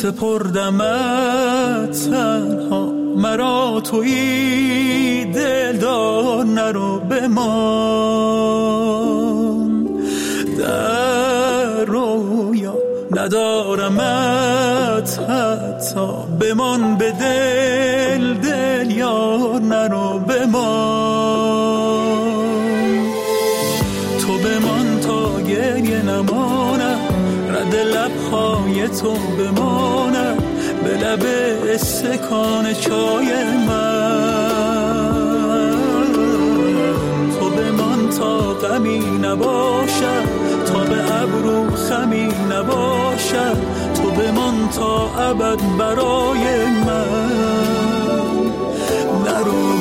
سپردمت تنها، مرا تویی دلدار نرو بمان. در رویا ندارمت حتی، بمان به دل دل یار نرو بمان. تو بمان تا گریه نمانم، رد لبهای تو بمانم به لب استکان چای من. تو بمان تا غمی نباشد، تا به ابرو خمی نباشد، تو بمان تا ابد برای من نرو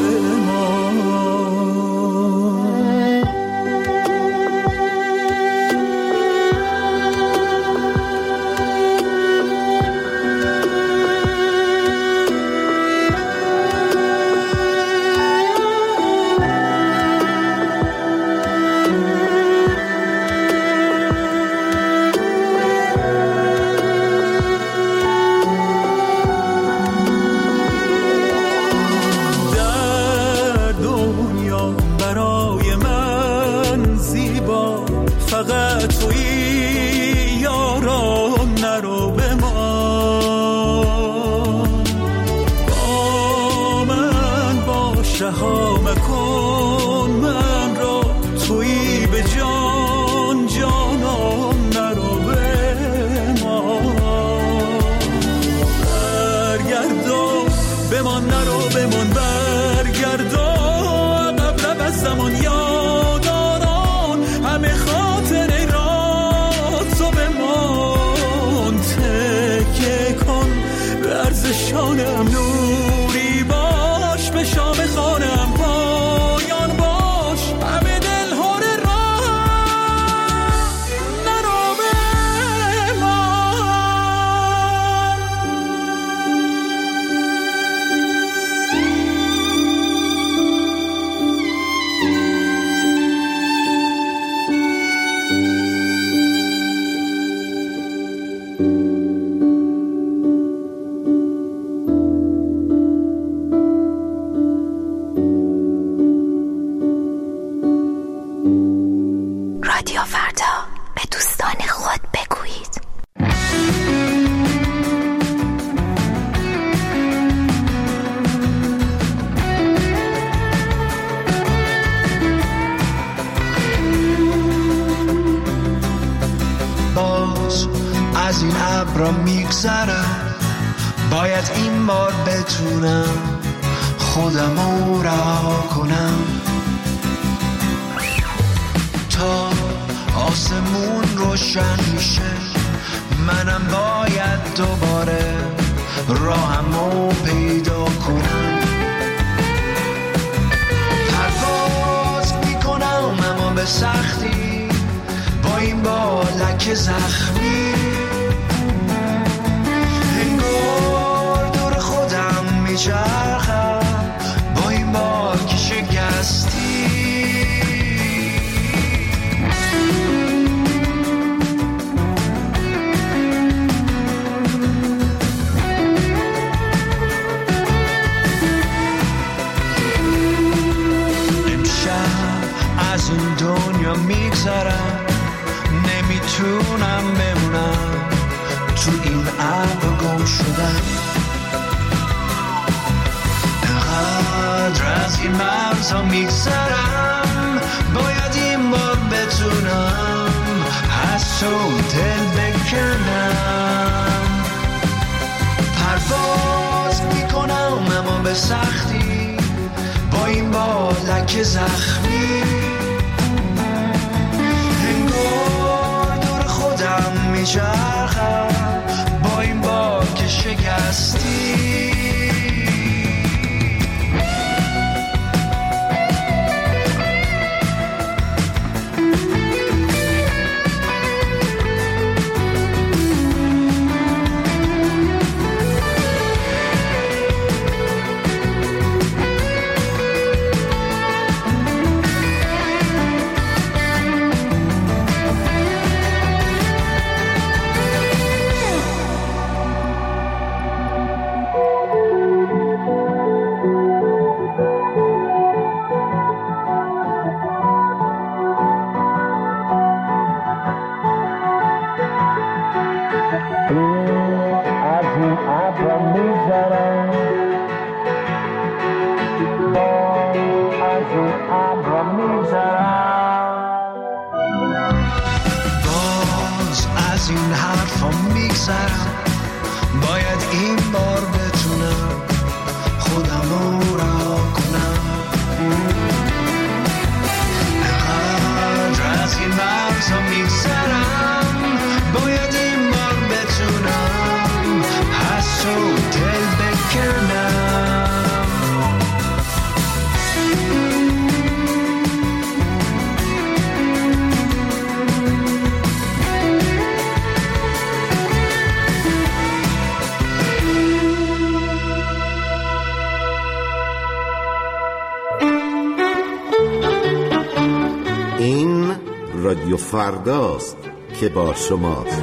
باید این بار بتونم خودمو رها کنم تا آسمون روشن میشه. منم باید دوباره راهمو پیدا کنم. پرواز میکنم اما به سختی، با این بالک زخمی میچرخم با این باک شکستی. امشب از این دنیا میگذرم، نمیتونم بمونم تو این ابر گم شدم. از این مرزها میگذرم، باید این بار بتونم از تو دل بکنم. پرواز میکنم اما به سختی، با این بالک زخمی انگار دور خودم میچرخم با این باک شکستی. سرم، باید این بار بتونم خودمو رها کنم. انقدر از این مرزا میگذرم، باید این بار بتونم از تو دل بکنم. این رادیو فرداست که با شماست.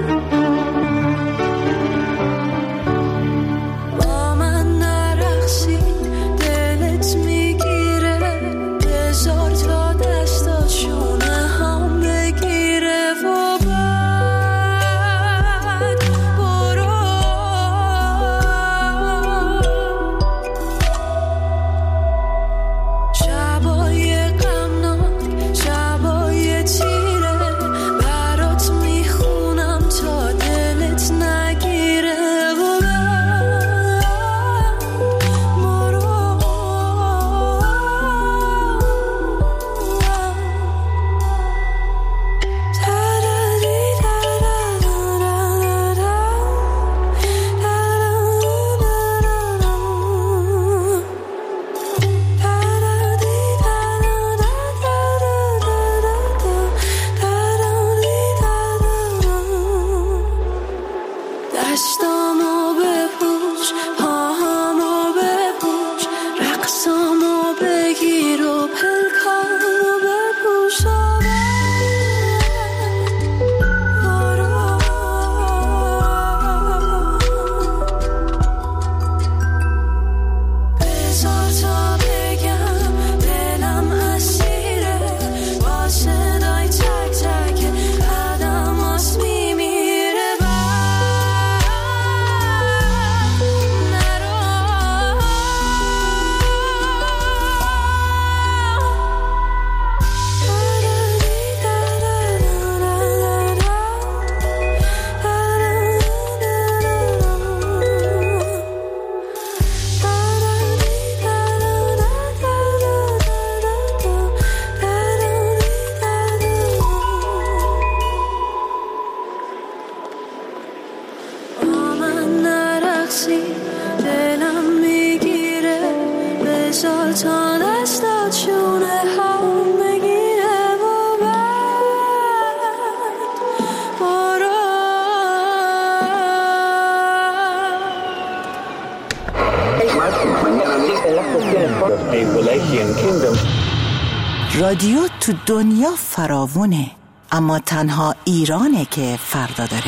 رادیو تو دنیا فراوونه، اما تنها ایرانه که فردا داره.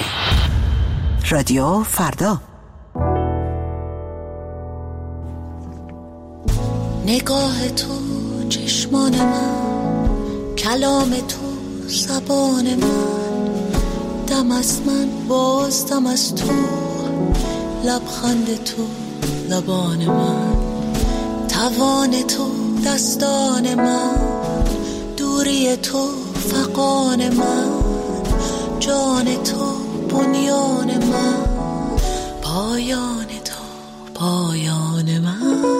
رادیو فردا. نگاه تو چشمان من، کلام تو زبان من، دم از من باز دم از تو، لبخند تو لبان من، توان تو دستان من، دوری تو فغان من، جان تو بنیان من، پایان تو پایان من.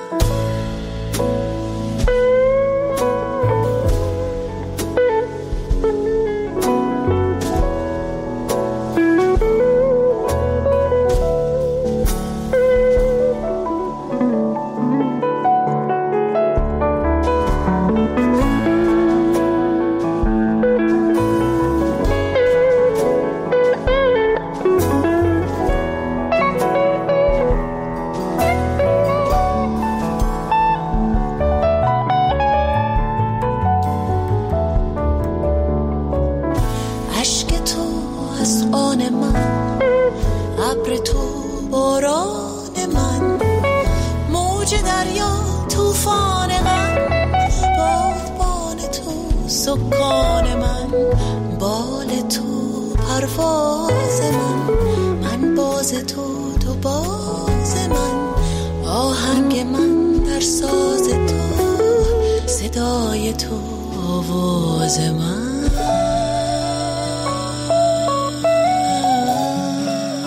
سکان من، بال تو پرواز من باز تو تو باز من، آهنگ من در ساز تو، صدای تو آواز من.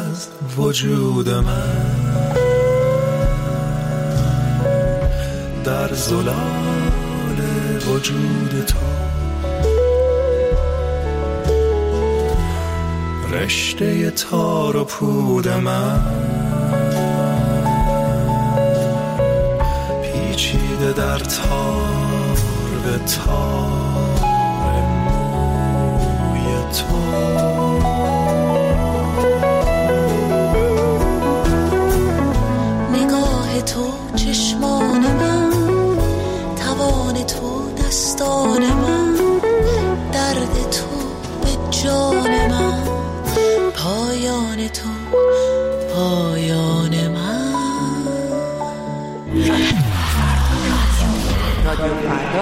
از وجود من در زلال وجود تو، رشته تار و پود من پیچیده در تار به تار موی تو. نگاه تو چشمان من، توان تو دستان من، درد تو به جان من، پایان تو پایان من. رادیو فردا.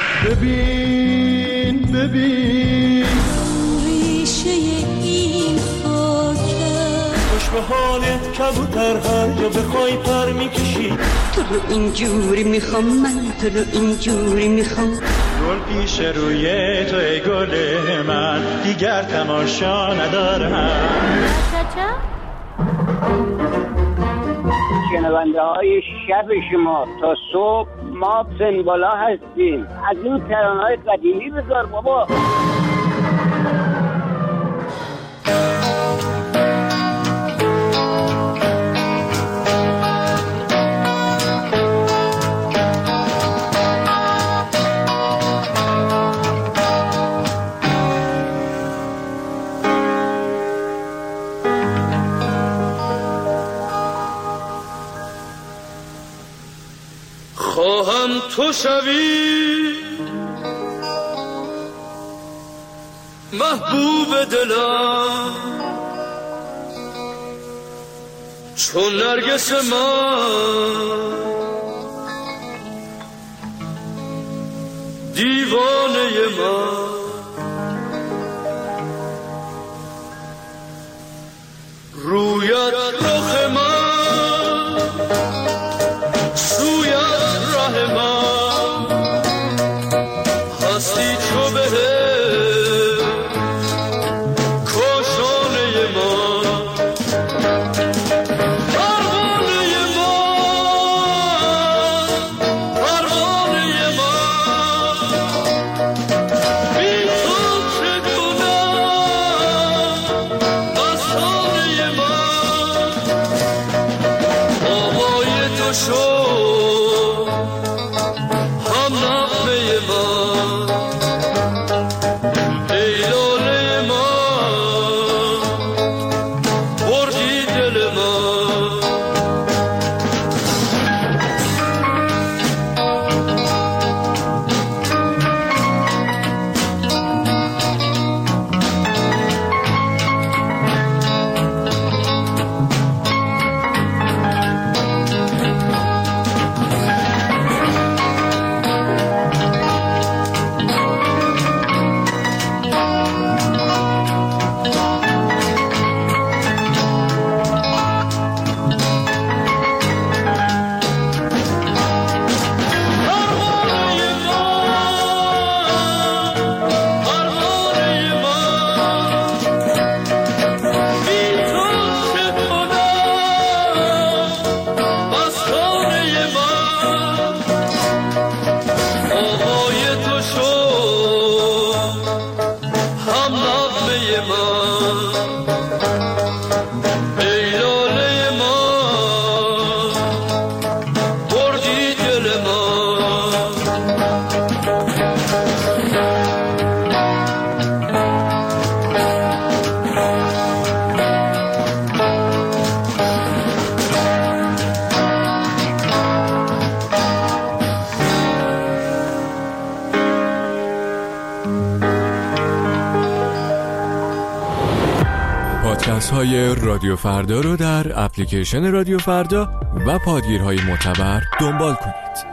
ببین ببین ریشه این خاکه، خوش به حالت کبوتر هر جا بخوای پر میکشی. تو رو اینجوری میخوام، من تو رو اینجوری میخوام. گل پیش روی تو ای گل من، دیگر تماشا ندارم. شنونده های شب شما تا صبح ما پنبالا هستیم. از این ترانه‌های قدیمی بذار بابا. خواهم تو شوی محبوب دلم، چون نرگس من دیوانه من. رویت رخ من، سویت راه من، هستی چو به کاشانه من. پروانه من، پروانه من، بی تو چه کنم مستانه من. آوای تو شد هم نغمه من، ای لاله من، بردی دل من. پادکست های رادیو فردا رو در اپلیکیشن رادیو فردا و پادگیرهای معتبر دنبال کنید.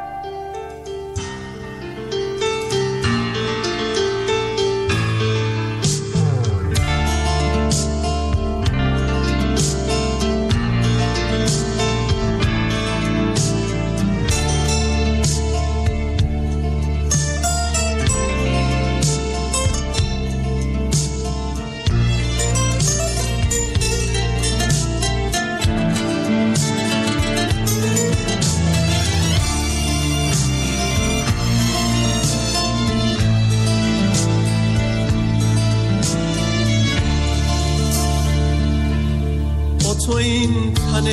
تو این تن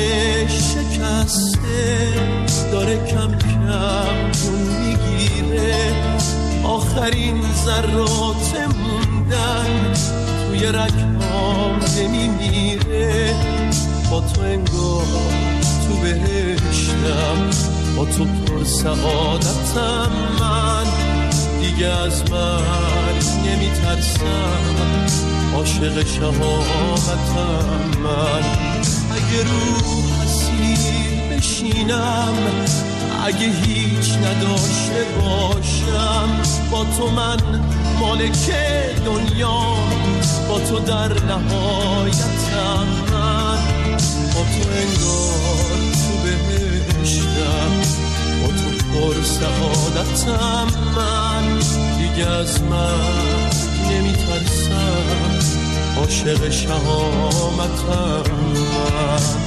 شکسته داره کم کم جون میگیره، آخرین ذرات موندن توی رگ‌هام نمیمیره. با تو انگار تو بهشتم، با تو پر سعادتم، من دیگه از من نمیترسم، عاشق شهامتم. من اگه رو حسیر بشینم، اگه هیچ نداشته باشم، با تو من مالک دنیا، با تو در نهایتم. من با تو انگار تو بهشتم، با تو پر سعادتم. من دیگه از من نمیترسم، عاشق شهامتم. من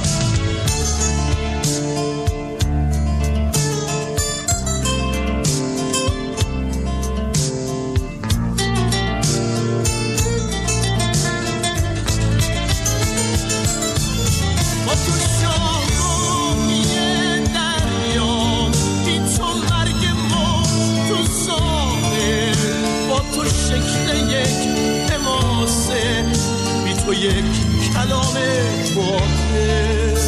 تو یک کلام باطل،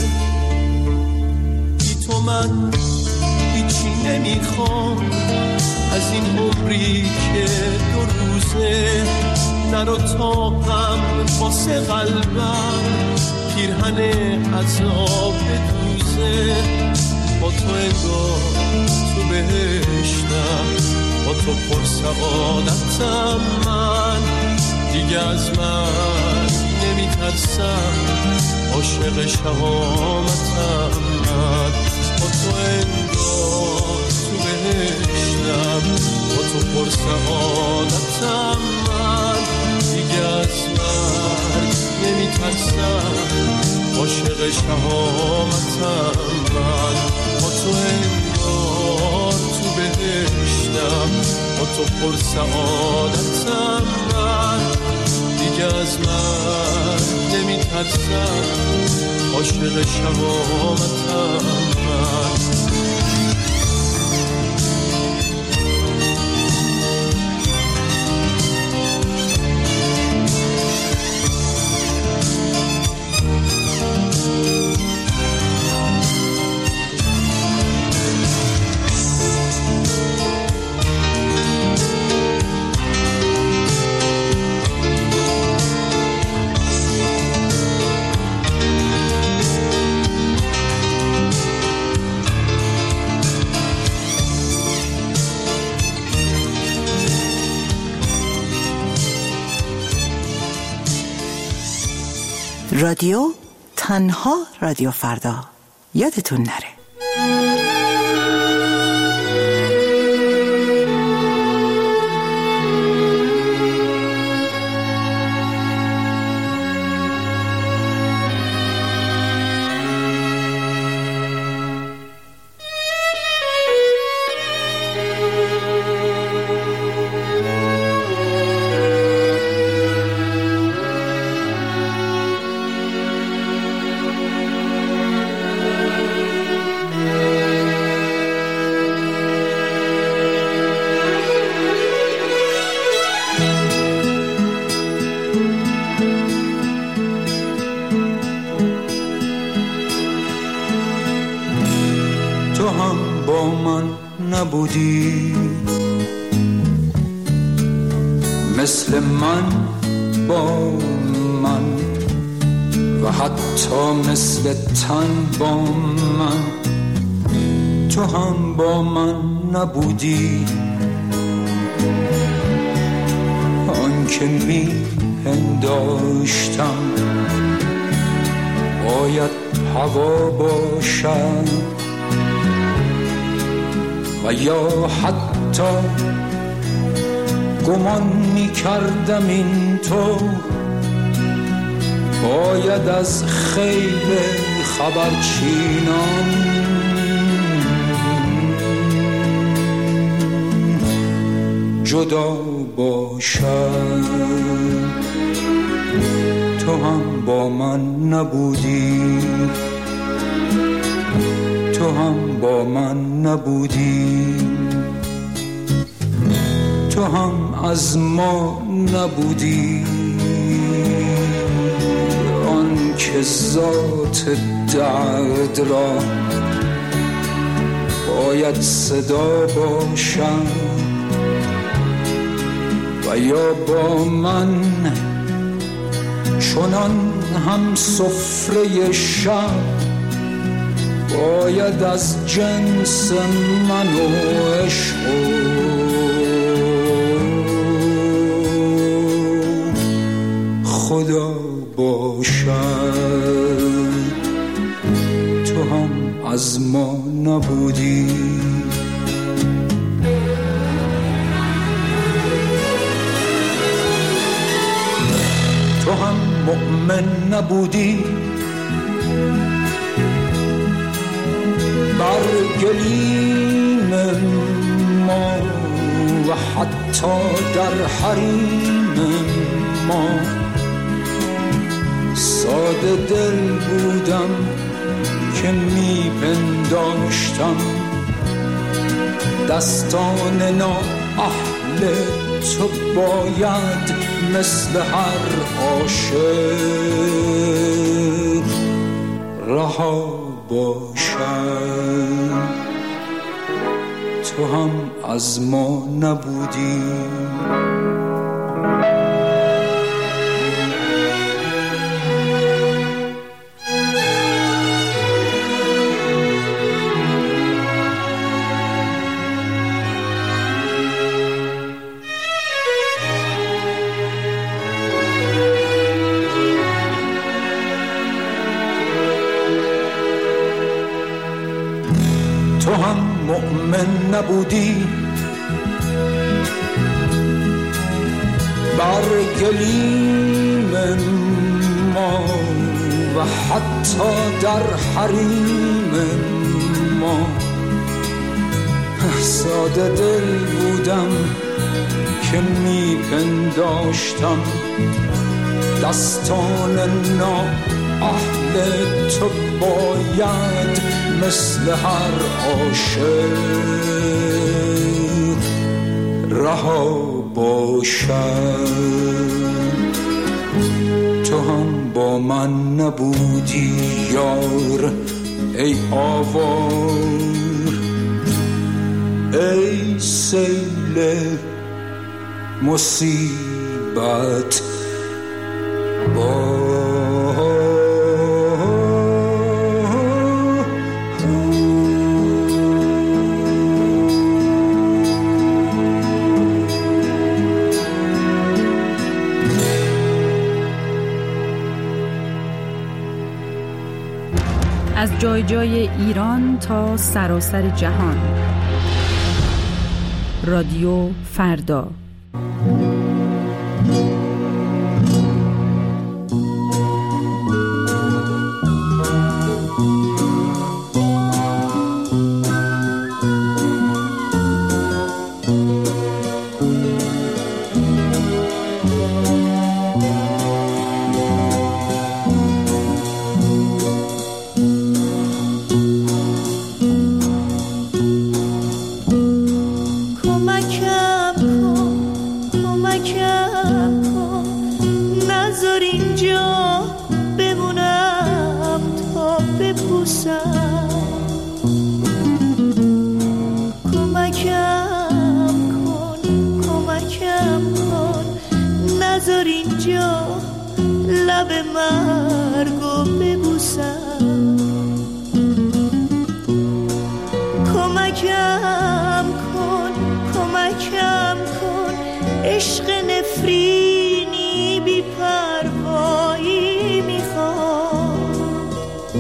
بی تو من هیچی نمیخوام از این عمری که 2 روزه. نرو تا غم واسه قلبم پیرهن عذاب دوزه. با تو انگار تو بهشتم، با تو پر سعادتم. من دیگه از من نمیترسم، عاشق شهامتم. من با تو انگار تو بهشتم، با تو پر سعادتم. من دیگه از من نمیترسم، عاشق شهامتم. من با تو انگار تو بهشتم، با تو پر سعادتم. من دیگه از من نمیترسم، عاشق شهامتم. من رادیو تنها رادیو فردا، یادتون نره. نبودی مثل من با من و حتی مثل تن با من، تو هم با من نبودی. آن که می پنداشتم باید هوا باشد و یا حتی گمان می کردم این تو باید از خیل خبرچینان جدا باشد. تو تو هم با من نبودی، تو هم با من نبودی، تو هم از ما نبودی. آن که ذات درد را باید صدا باشم و یا با من چنان هم سفره شب باید از جنس من و عشق خدا باشد. تو هم از ما نبودی، تو هم مؤمن نبودی، بر گلیم ما و حتی در حریم ما. ساده دل بودم که میپنداشتم دستان نااهل تو باید مثل هر عاشق رها باشد. تو هم از ما نبودی، تو هم مؤمن نبودی، بر گلیم ما و حتی در حریم ما. ساده دل بودم که میپنداشتم دستان نااهل تو باید مثل هر عاشق رها باشد. تو هم با من نبودی یار ای آوار، ای سیل مصیبت از جای جای ایران تا سراسر جهان. رادیو فردا. عشق نفرینی بی پروایی میخوام،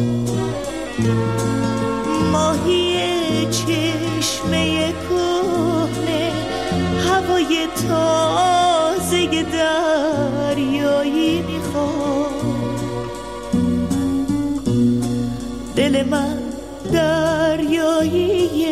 ماهی چشمه کهنه هوای تازه دریایی میخوام. دل من دریاییه،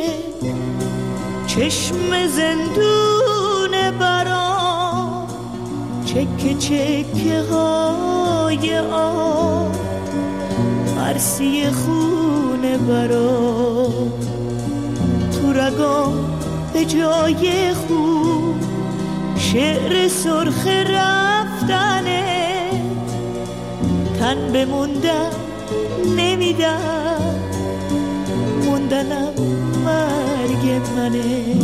چشم زندون برام، چکه چکه ها های آب مرسی خونه برا تو رگام به جای خوب شعر سرخ رفتنه تن بموندن نمیدن موندنم مرگ منه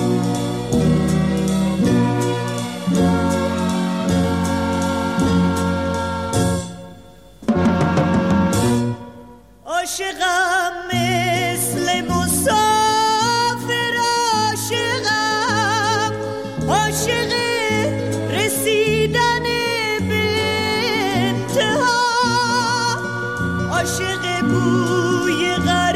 عاشقم مثل مسافر عاشقم عاشق رسیدن به انتها عاشق بوی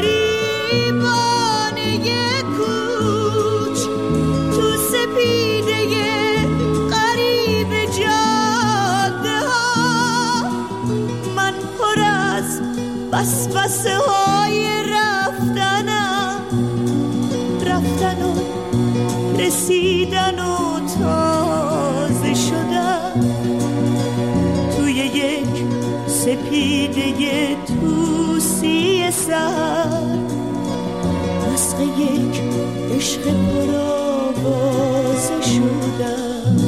غریبانه کوچ تو سپیده غریب جاده ها من پر از وسوسه های رفتنم رفتن و رسیدن و تازه شدن توی یک سپیده توسی سر مسق یک عشق پرآوازه شدن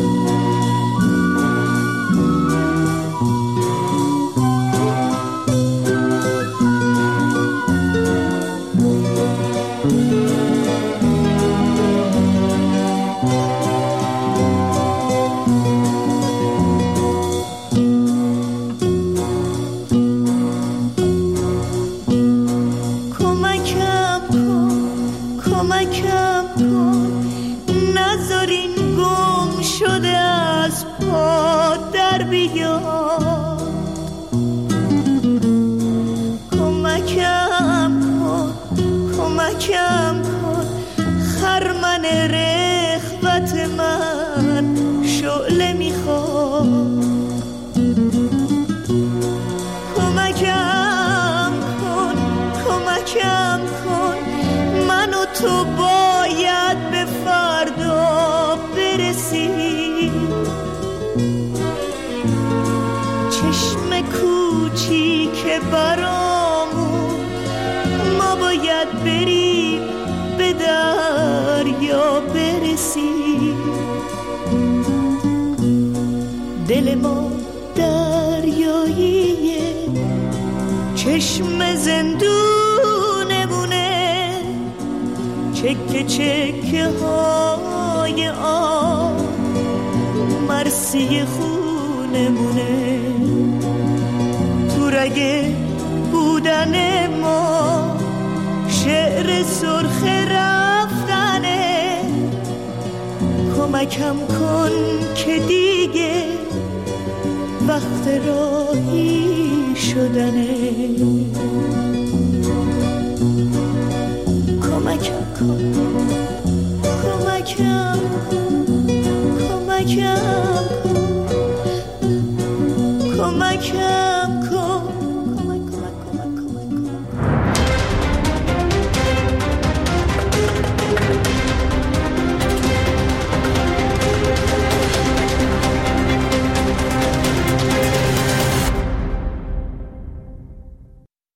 کمکم کن نذارین گم شده از پا در بیاد کمکم کن خرمن رغبت من شعله میخواد کمکم کن من و تو باید به فردا برسیم چشم کوچیک برامون ما باید بریم به دریا برسیم دل ما دریاییه چشم زندونمونه چکه چکه های آب مرسی خونمونه تو رگ بودن ما شعر سرخ رفتنه کمکم کن که دیگه وقت راهی شدنه کمکم کن